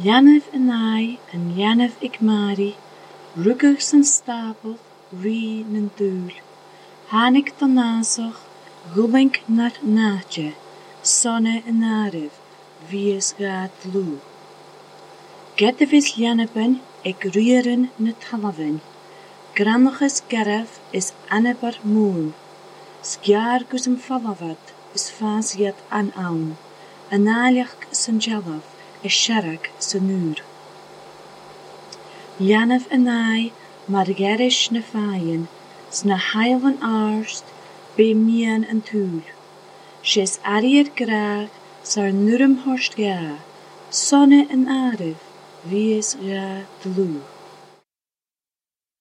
Janef en ai en Janef ik mari, ruggig zijn stapel, rie nen doel. Hanik dan nazoch, gulink naar naadje, sonne en narif, wie is gaat loe. Geddevis Janepen, ik rieren ne talaven, granoches geref is anebar moel. Skjar gusem falavat, is faas jet an aun, analiach zijn jalaf, is sharak zijn uur. Janef en ai, margerish ne faien, sna heilen aarst, be mien en tuul. Shes arier graag, sar nurm horst ga, sonne en arif, wie is ga de loe.